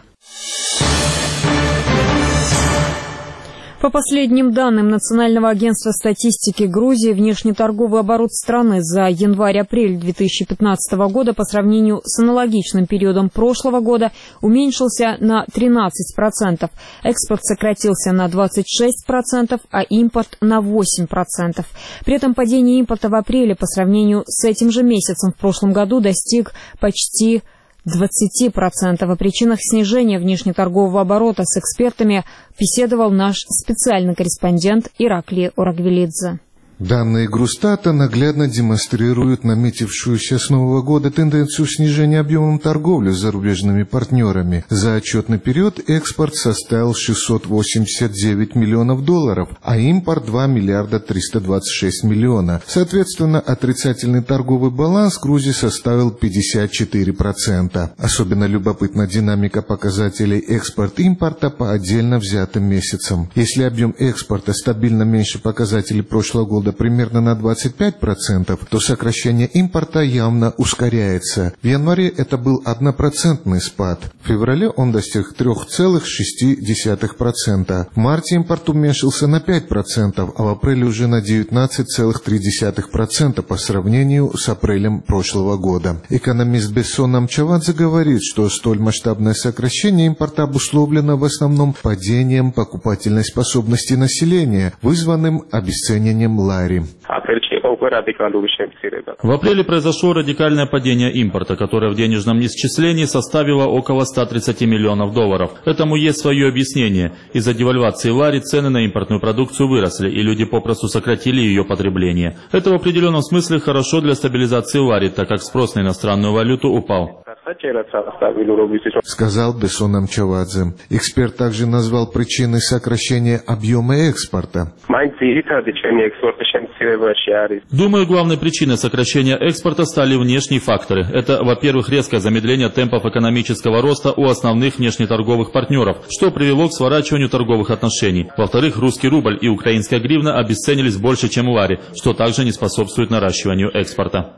По последним данным Национального агентства статистики Грузии, внешнеторговый оборот страны за январь-апрель две тысячи пятнадцатого года по сравнению с аналогичным периодом прошлого года уменьшился на тринадцать процентов. Экспорт сократился на двадцать шесть процентов, а импорт на восемь процентов. При этом падение импорта в апреле по сравнению с этим же месяцем в прошлом году достиг почти двадцать процентов. О причинах снижения внешнеторгового оборота с экспертами беседовал наш специальный корреспондент Ираклий Орагвелидзе. Данные Грустата наглядно демонстрируют наметившуюся с Нового года тенденцию снижения объемов торговли с зарубежными партнерами. За отчетный период экспорт составил шестьсот восемьдесят девять миллионов долларов, а импорт два миллиарда триста двадцать шесть миллионов. Соответственно, отрицательный торговый баланс Грузии составил пятьдесят четыре процента. Особенно любопытна динамика показателей экспорт-импорта по отдельно взятым месяцам. Если объем экспорта стабильно меньше показателей прошлого года примерно на двадцать пять процентов, то сокращение импорта явно ускоряется. В январе это был однопроцентный спад. В феврале он достиг три целых шесть десятых процента. В марте импорт уменьшился на пять процентов, а в апреле уже на девятнадцать целых три десятых процента по сравнению с апрелем прошлого года. Экономист Бессон Амчавадзе говорит, что столь масштабное сокращение импорта обусловлено в основном падением покупательной способности населения, вызванным обесцениванием лари. В апреле произошло радикальное падение импорта, которое в денежном исчислении составило около ста тридцати миллионов долларов. Этому есть свое объяснение. Из-за девальвации лари цены на импортную продукцию выросли, и люди попросту сократили ее потребление. Это в определенном смысле хорошо для стабилизации лари, так как спрос на иностранную валюту упал. Сказал Бессон Амчавадзе. Эксперт также назвал причиной сокращения объема экспорта. Думаю, главной причиной сокращения экспорта стали внешние факторы. Это, во-первых, резкое замедление темпов экономического роста у основных внешнеторговых партнеров, что привело к сворачиванию торговых отношений. Во-вторых, русский рубль и украинская гривна обесценились больше, чем лари, что также не способствует наращиванию экспорта.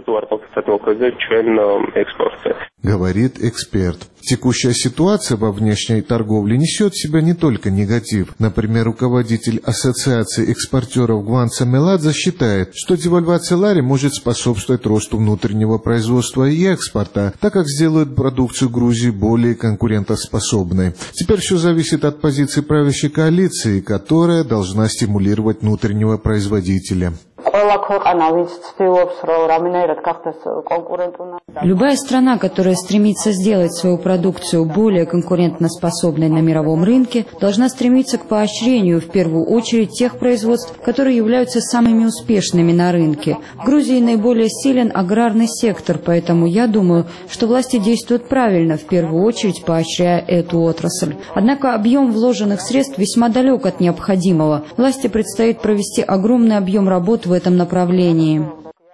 Говорит эксперт. Текущая ситуация во внешней торговле несет в себя не только негатив. Например, руководитель Ассоциации экспортеров Гванца Меладзе считает, что девальвация лари может способствовать росту внутреннего производства и экспорта, так как сделает продукцию Грузии более конкурентоспособной. Теперь все зависит от позиции правящей коалиции, которая должна стимулировать внутреннего производителя. Любая страна, которая стремится сделать свою продукцию более конкурентоспособной на мировом рынке, должна стремиться к поощрению в первую очередь тех производств, которые являются самыми успешными на рынке. В Грузии наиболее силен аграрный сектор, поэтому я думаю, что власти действуют правильно, в первую очередь поощряя эту отрасль. Однако объем вложенных средств весьма далек от необходимого. Власти предстоит провести огромный объем работ в этом направлении.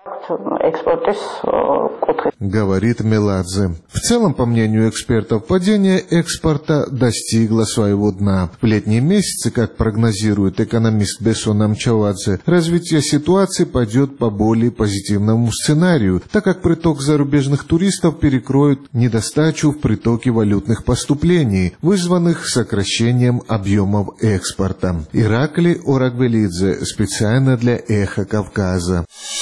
Говорит Меладзе. В целом, по мнению экспертов, падение экспорта достигло своего дна. В летние месяцы, как прогнозирует экономист Бесон Амчавадзе, развитие ситуации пойдет по более позитивному сценарию, так как приток зарубежных туристов перекроет недостачу в притоке валютных поступлений, вызванных сокращением объемов экспорта. Иракли Орагвелидзе, специально для «Эхо Кавказа».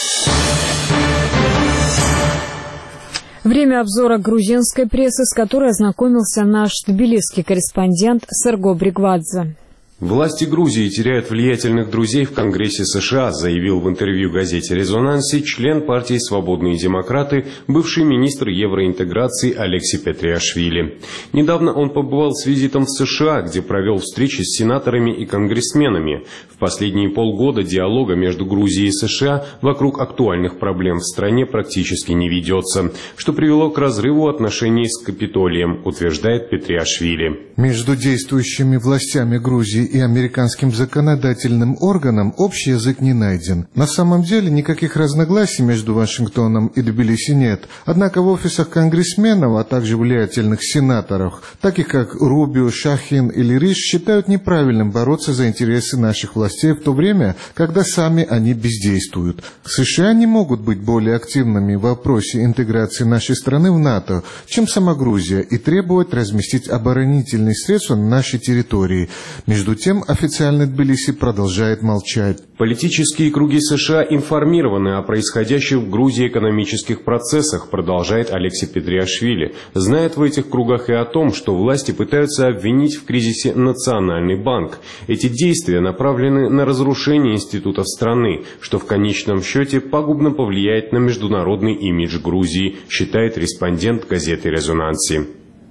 Время обзора грузинской прессы, с которой ознакомился наш тбилисский корреспондент Серго Бригвадзе. Власти Грузии теряют влиятельных друзей в Конгрессе США, заявил в интервью газете «Резонансе» член партии «Свободные демократы», бывший министр евроинтеграции Алексей Петриашвили. Недавно он побывал с визитом в США, где провел встречи с сенаторами и конгрессменами. В последние полгода диалога между Грузией и США вокруг актуальных проблем в стране практически не ведется, что привело к разрыву отношений с Капитолием, утверждает Петриашвили. Между действующими властями Грузии и американским законодательным органам общий язык не найден. На самом деле никаких разногласий между Вашингтоном и Тбилиси нет. Однако в офисах конгрессменов, а также влиятельных сенаторов, таких как Рубио, Шахин или Риш, считают неправильным бороться за интересы наших властей в то время, когда сами они бездействуют. США не могут быть более активными в вопросе интеграции нашей страны в НАТО, чем сама Грузия, и требовать разместить оборонительные средства на нашей территории. Между тем, официальный Тбилиси продолжает молчать. Политические круги США информированы о происходящих в Грузии экономических процессах, продолжает Алексей Петриашвили. Знает в этих кругах и о том, что власти пытаются обвинить в кризисе Национальный банк. Эти действия направлены на разрушение институтов страны, что в конечном счете пагубно повлияет на международный имидж Грузии, считает респондент газеты «Резонансе».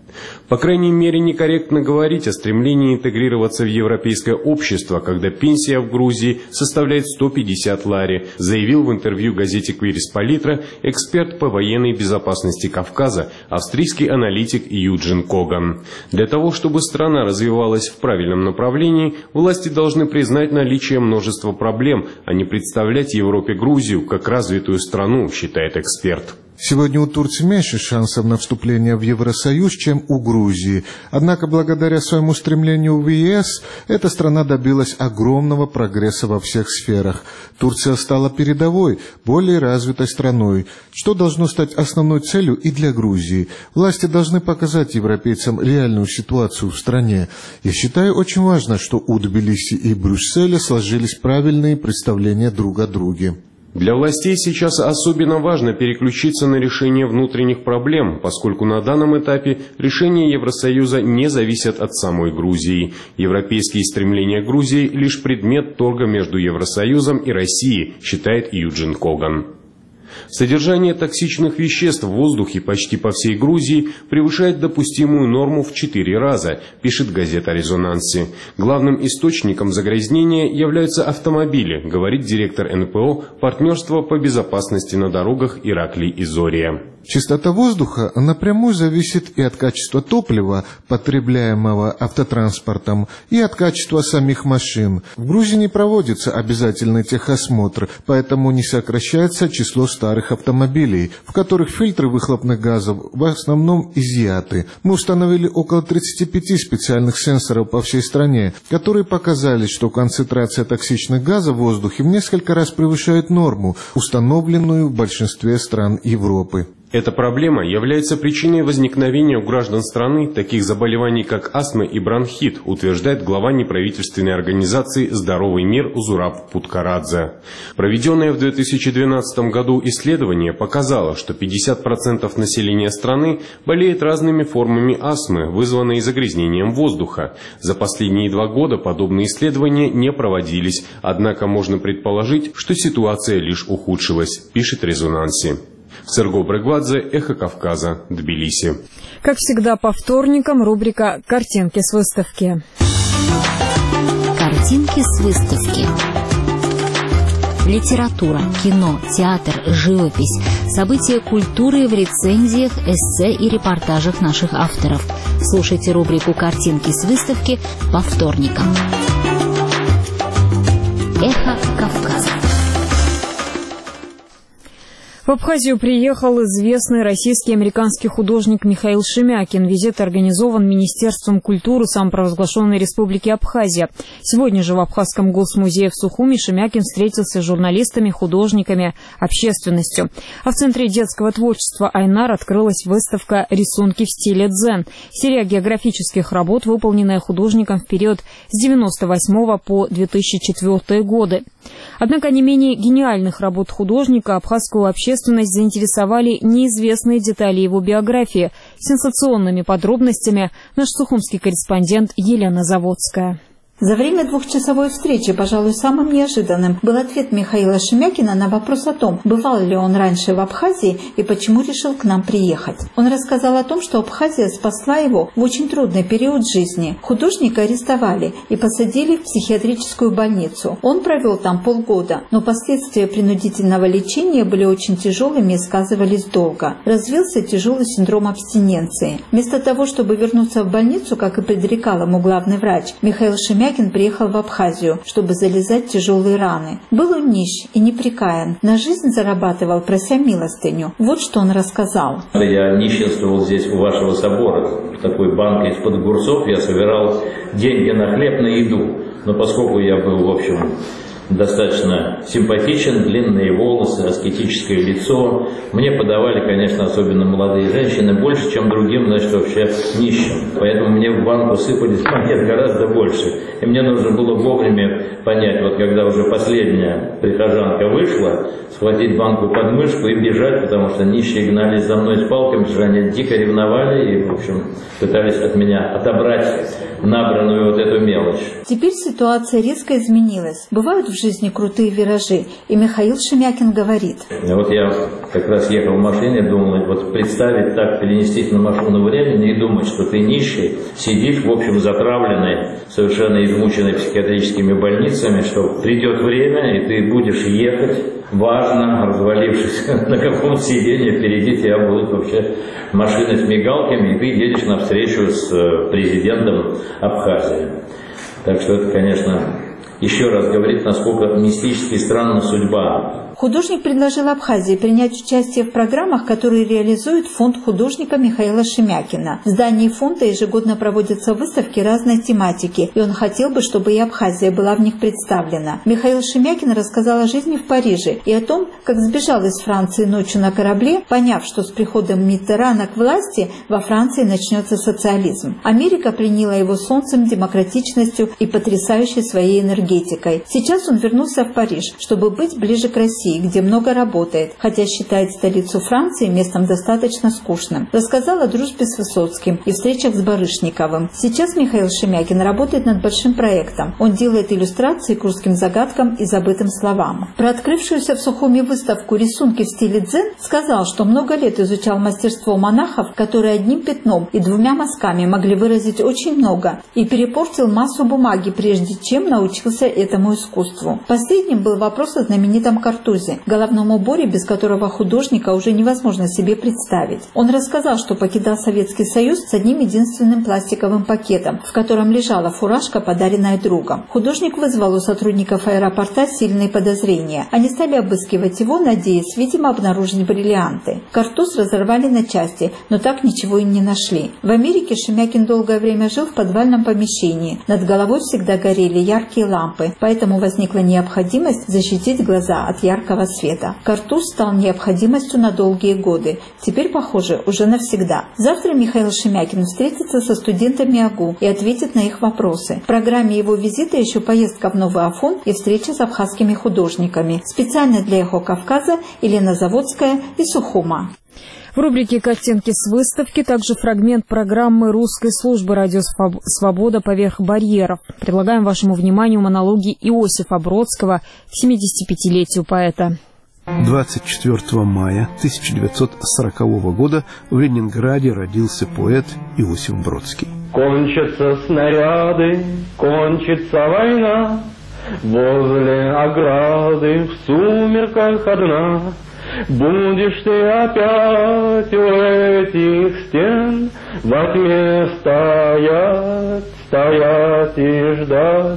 По крайней мере, некорректно говорить о стремлении интегрироваться в европейское общество, когда пенсия в Грузии составляет сто пятьдесят лари, заявил в интервью газете «Квирис-Политра» эксперт по военной безопасности Кавказа, австрийский аналитик Юджин Коган. Для того, чтобы страна развивалась в правильном направлении, власти должны признать наличие множества проблем, а не представлять Европе Грузию как развитую страну, считает эксперт. Сегодня у Турции меньше шансов на вступление в Евросоюз, чем у Грузии. Однако, благодаря своему стремлению в ЕС, эта страна добилась огромного прогресса во всех сферах. Турция стала передовой, более развитой страной, что должно стать основной целью и для Грузии. Власти должны показать европейцам реальную ситуацию в стране. Я считаю очень важно, что у Тбилиси и Брюсселя сложились правильные представления друг о друге. Для властей сейчас особенно важно переключиться на решение внутренних проблем, поскольку на данном этапе решения Евросоюза не зависят от самой Грузии. Европейские стремления Грузии – лишь предмет торга между Евросоюзом и Россией, считает Юджин Коган. Содержание токсичных веществ в воздухе почти по всей Грузии превышает допустимую норму в четыре раза, пишет газета «Резонансе». Главным источником загрязнения являются автомобили, говорит директор эн пэ о «Партнерство по безопасности на дорогах» Ираклий Изория. Чистота воздуха напрямую зависит и от качества топлива, потребляемого автотранспортом, и от качества самих машин. В Грузии не проводится обязательный техосмотр, поэтому не сокращается число старых автомобилей, в которых фильтры выхлопных газов в основном изъяты. Мы установили около тридцати пяти специальных сенсоров по всей стране, которые показали, что концентрация токсичных газов в воздухе в несколько раз превышает норму, установленную в большинстве стран Европы. Эта проблема является причиной возникновения у граждан страны таких заболеваний, как астма и бронхит, утверждает глава неправительственной организации «Здоровый мир» Зураб Путкарадзе. Проведенное в две тысячи двенадцатом году исследование показало, что пятьдесят процентов населения страны болеет разными формами астмы, вызванной загрязнением воздуха. За последние два года подобные исследования не проводились, однако можно предположить, что ситуация лишь ухудшилась, пишет «Резонанси». Серго Брегвадзе, Эхо Кавказа, Тбилиси. Как всегда по вторникам рубрика «Картинки с выставки». Картинки с выставки. Литература, кино, театр, живопись, события культуры в рецензиях, эссе и репортажах наших авторов. Слушайте рубрику «Картинки с выставки» по вторникам. Эхо Кавказа. В Абхазию приехал известный российский и американский художник Михаил Шемякин. Визит организован Министерством культуры самопровозглашенной Республики Абхазия. Сегодня же в Абхазском госмузее в Сухуми Шемякин встретился с журналистами, художниками, общественностью. А в Центре детского творчества «Айнар» открылась выставка «Рисунки в стиле дзен». Серия географических работ, выполненная художником в период с девяносто восьмого по две тысячи четвёртый годы. Однако не менее гениальных работ художника абхазскую общественность заинтересовали неизвестные детали его биографии. Сенсационными подробностями наш сухумский корреспондент Елена Заводская. За время двухчасовой встречи, пожалуй, самым неожиданным был ответ Михаила Шемякина на вопрос о том, бывал ли он раньше в Абхазии и почему решил к нам приехать. Он рассказал о том, что Абхазия спасла его в очень трудный период жизни. Художника арестовали и посадили в психиатрическую больницу. Он провел там полгода, но последствия принудительного лечения были очень тяжелыми и сказывались долго. Развился тяжелый синдром абстиненции. Вместо того, чтобы вернуться в больницу, как и предрекал ему главный врач, Михаил Шемякин приехал в Абхазию, чтобы залезать тяжелые раны. Был он нищ и неприкаян. На жизнь зарабатывал, прося милостыню. Вот что он рассказал. Я нищенствовал здесь у вашего собора. В такой банке из-под огурцов я собирал деньги на хлеб, на еду. Но поскольку я был, в общем, достаточно симпатичен, длинные волосы, аскетическое лицо. Мне подавали, конечно, особенно молодые женщины, больше, чем другим, значит, вообще нищим. Поэтому мне в банку сыпались монет гораздо больше. И мне нужно было вовремя понять, вот когда уже последняя прихожанка вышла, схватить банку под мышку и бежать, потому что нищие гнались за мной с палками, потому что они дико ревновали и, в общем, пытались от меня отобрать набранную вот эту мелочь. Теперь ситуация резко изменилась. Бывают в жизни крутые виражи, и Михаил Шемякин говорит. Вот я как раз ехал в машине, думал, вот представить так, перенестись на машину времени и думать, что ты нищий, сидишь, в общем, затравленный, совершенно измученный психиатрическими больницами, что придет время, и ты будешь ехать, важно, развалившись на каком-то сиденье, впереди тебя будет вообще машина с мигалками, и ты едешь навстречу с президентом Абхазии. Так что это, конечно, еще раз говорит, насколько мистически странна судьба. Художник предложил Абхазии принять участие в программах, которые реализует фонд художника Михаила Шемякина. В здании фонда ежегодно проводятся выставки разной тематики, и он хотел бы, чтобы и Абхазия была в них представлена. Михаил Шемякин рассказал о жизни в Париже и о том, как сбежал из Франции ночью на корабле, поняв, что с приходом Миттерана к власти во Франции начнется социализм. Америка приняла его солнцем, демократичностью и потрясающей своей энергетикой. Сейчас он вернулся в Париж, чтобы быть ближе к России, где много работает, хотя считает столицу Франции местом достаточно скучным. Рассказал о дружбе с Высоцким и встречах с Барышниковым. Сейчас Михаил Шемякин работает над большим проектом. Он делает иллюстрации к русским загадкам и забытым словам. Про открывшуюся в Сухуми выставку «Рисунки в стиле дзен» сказал, что много лет изучал мастерство монахов, которые одним пятном и двумя мазками могли выразить очень много, и перепортил массу бумаги, прежде чем научился этому искусству. Последним был вопрос о знаменитом картузе, головном уборе, без которого художника уже невозможно себе представить. Он рассказал, что покидал Советский Союз с одним единственным пластиковым пакетом, в котором лежала фуражка, подаренная другом. Художник вызвал у сотрудников аэропорта сильные подозрения. Они стали обыскивать его, надеясь, видимо, обнаружить бриллианты. Картуз разорвали на части, но так ничего и не нашли. В Америке Шемякин долгое время жил в подвальном помещении. Над головой всегда горели яркие лампы, поэтому возникла необходимость защитить глаза от ярких яркого света. Картуз стал необходимостью на долгие годы. Теперь, похоже, уже навсегда. Завтра Михаил Шемякин встретится со студентами АГУ и ответит на их вопросы. В программе его визита еще поездка в Новый Афон и встреча с абхазскими художниками. Специально для «Эхо Кавказа» Елена Заводская и Сухума. В рубрике «Картинки с выставки» также фрагмент программы русской службы «Радио Свобода. Поверх барьеров». Предлагаем вашему вниманию монологи Иосифа Бродского к семидесятипятилетию поэта. двадцать четвёртого мая тысяча девятьсот сорокового года в Ленинграде родился поэт Иосиф Бродский. Кончатся снаряды, кончится война, возле ограды в сумерках одна. Будешь ты опять у этих стен во тьме стоять, стоять и ждать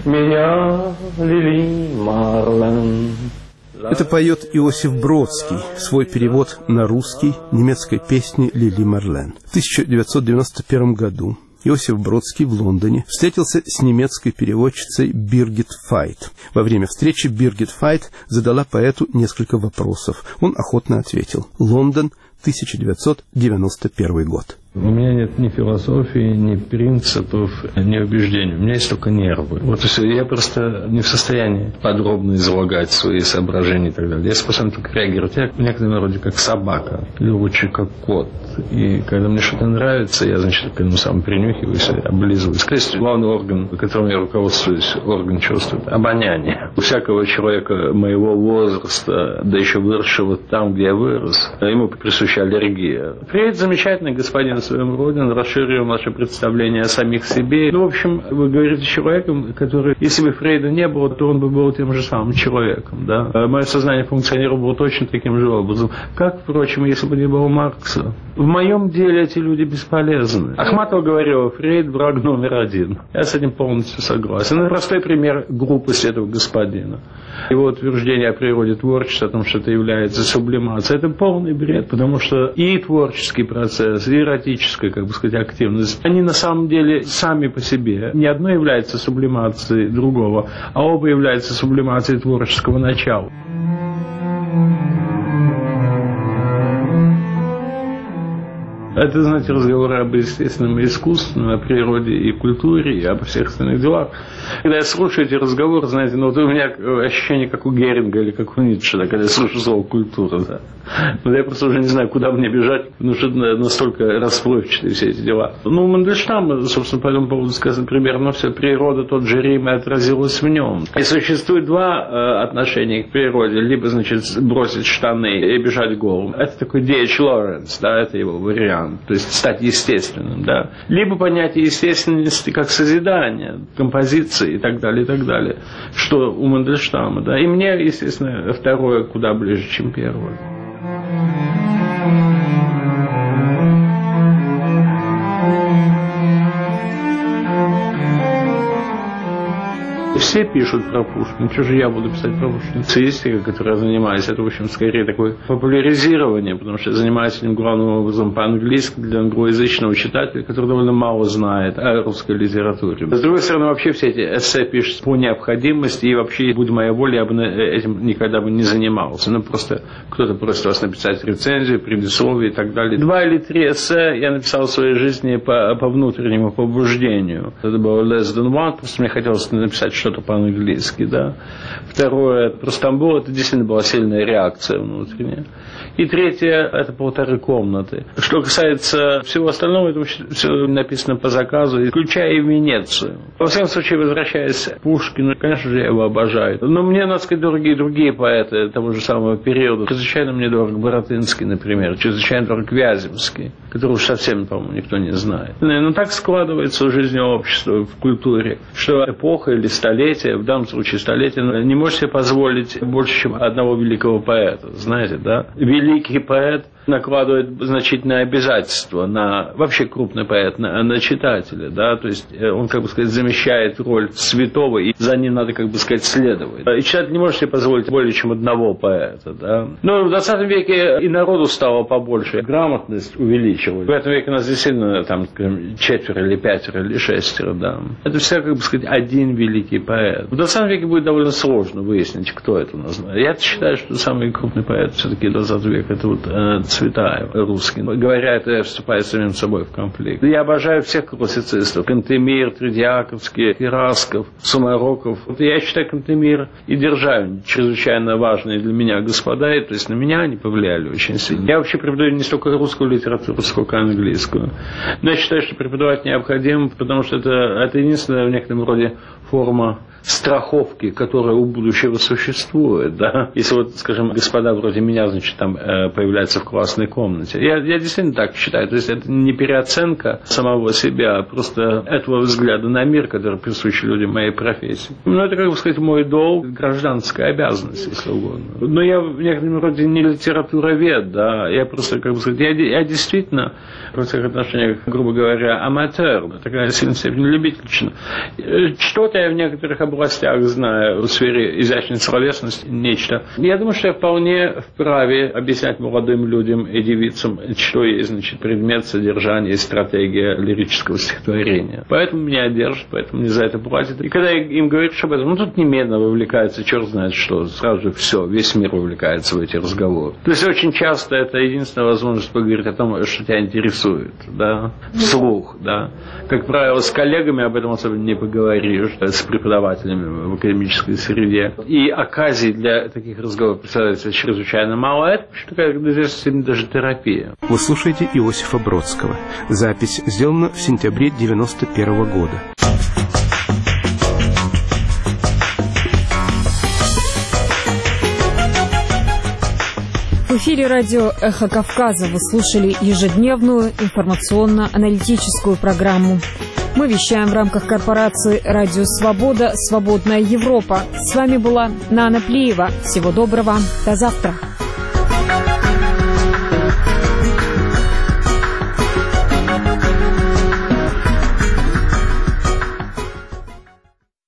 меня, Лили Марлен. Это поет Иосиф Бродский, свой перевод на русский немецкой песни «Лили Марлен». В тысяча девятьсот девяносто первом году Иосиф Бродский в Лондоне встретился с немецкой переводчицей Биргит Файт. Во время встречи Биргит Файт задала поэту несколько вопросов. Он охотно ответил. Лондон, тысяча девятьсот девяносто первый год. У меня нет ни философии, ни принципов, ни убеждений. У меня есть только нервы. Вот и все. Я просто не в состоянии подробно излагать свои соображения и так далее. Я способен только реагировать. Я в некотором роде как собака, или лучше как кот. И когда мне что-то нравится, я, значит, к этому сам принюхиваюсь, облизываюсь. Скажите, главный орган, которым я руководствуюсь, орган чувствует, обоняние. У всякого человека моего возраста, да еще выросшего там, где я вырос, ему присуща аллергия. Фрейд замечательный господин в своем роде, он расширил наше представление о самих себе. Ну, в общем, вы говорите человеком, который, если бы Фрейда не было, то он бы был тем же самым человеком, да. Мое сознание функционировало точно таким же образом. Как, впрочем, если бы не было Маркса. В моем деле эти люди бесполезны. Ахматова говорила, Фрейд враг номер один. Я с этим полностью согласен. Это простой пример глупости этого господина. Его утверждение о природе творчества, о том, что это является сублимацией, это полный бред, потому что и творческий процесс, и эротическая, как бы сказать, активность, они на самом деле сами по себе. Ни одно является сублимацией другого, а оба являются сублимацией творческого начала. Это, знаете, разговоры об естественном и искусственном, о природе и культуре, и обо всех остальных делах. Когда я слушаю эти разговоры, знаете, ну вот у меня ощущение, как у Геринга или как у Ницше, да, когда я слушаю слово «культура». Да. Но я просто уже не знаю, куда мне бежать, потому что настолько расплывчатые все эти дела. Ну, Мандельштам, собственно, по этому поводу сказано примерно все. Природа, тот же Рим, и отразилась в нем. И существует два э, отношения к природе. Либо, значит, бросить штаны и бежать голым. Это такой Ди Эйч Лоренс, да, это его вариант. То есть стать естественным, да. Либо понятие естественности как созидание, композиции и так далее, и так далее. Что у Мандельштама, да. И мне, естественно, второе куда ближе, чем первое. Все пишут про Пушкина. Что же я буду писать про Пушкина? Эссеистика, которой я занимаюсь, это, в общем, скорее такое популяризирование, потому что я занимаюсь этим главным образом по-английски для англоязычного читателя, который довольно мало знает о русской литературе. С другой стороны, вообще все эти эссе пишут по необходимости, и вообще, будь моя воля, я бы этим никогда бы не занимался. Ну, просто кто-то просит вас написать рецензию, предисловие и так далее. Два или три эссе я написал в своей жизни по, по внутреннему побуждению. Это было less than one, просто мне хотелось написать что-то по-английски, да. Второе, про Стамбул, это действительно была сильная реакция внутренняя. И третье, это полторы комнаты. Что касается всего остального, это все написано по заказу, включая и Венецию. Во всяком случае, возвращаясь к Пушкину, конечно же, я его обожаю. Но мне, надо сказать, дорогие другие поэты того же самого периода. Чрезвычайно мне дорог Боротынский, например, чрезвычайно дорог Вяземский, которого уж совсем, по-моему, никто не знает. Но так складывается в жизни общества, в культуре, что эпоха или столетие, в данном случае столетие, не может себе позволить больше, чем одного великого поэта, знаете, да? Великий поэт накладывает значительные обязательства на вообще крупный поэт, на, на читателя, да, то есть он, как бы сказать, замещает роль святого, и за ним надо, как бы сказать, следовать. И читатель не может себе позволить более чем одного поэта, да. Но в двадцатом веке и народу стало побольше, грамотность увеличилась. В этом веке у нас действительно там четверо или пятеро или шестеро, да. Это все, как бы сказать, один великий поэт. В двадцатом веке будет довольно сложно выяснить, кто это у нас. Я считаю, что самый крупный поэт все-таки двадцатого века это вот э, Цветаев, русский. Говоря это, я вступаю с самим собой в конфликт. Я обожаю всех классицистов. Кантемир, Тредьяковский, Ирасков, Сумароков. Вот я считаю Кантемир и Державин чрезвычайно важные для меня господа, и то есть на меня они повлияли очень сильно. Я вообще преподаю не столько русскую литературу, сколько английскую. Но я считаю, что преподавать необходимо, потому что это, это единственная в некотором роде форма страховки, которая у будущего существует, да. Если вот, скажем, господа вроде меня, значит, там э, появляются в классной комнате. Я, я действительно так считаю. То есть это не переоценка самого себя, а просто этого взгляда на мир, который присущ людям моей профессии. Ну, это, как бы сказать, мой долг, гражданская обязанность, если угодно. Но я в некотором роде не литературовед, да. Я просто, как бы сказать, я, я действительно в этих отношениях, грубо говоря, аматер, такая сильно степень любительщина. Что-то я в некоторых областях знаю в сфере изящной словесности, нечто. Я думаю, что я вполне вправе объяснять молодым людям и девицам, что есть, значит, предмет, содержание и стратегия лирического стихотворения. Поэтому меня держат, поэтому мне за это платят. И когда им говоришь об этом, ну тут немедленно вовлекается, черт знает что, сразу же все, весь мир вовлекается в эти разговоры. То есть очень часто это единственная возможность поговорить о том, что тебя интересует, да, вслух, да. Как правило, с коллегами об этом особенно не поговоришь, с преподавателями в академической среде. И оказий для таких разговоров представляется чрезвычайно мало. Это такая, даже терапия. Вы слушаете Иосифа Бродского. Запись сделана в сентябре девяносто первого года. В эфире радио «Эхо Кавказа» вы слушали ежедневную информационно-аналитическую программу. Мы вещаем в рамках корпорации «Радио Свобода. Свободная Европа». С вами была Нана Плиева. Всего доброго. До завтра.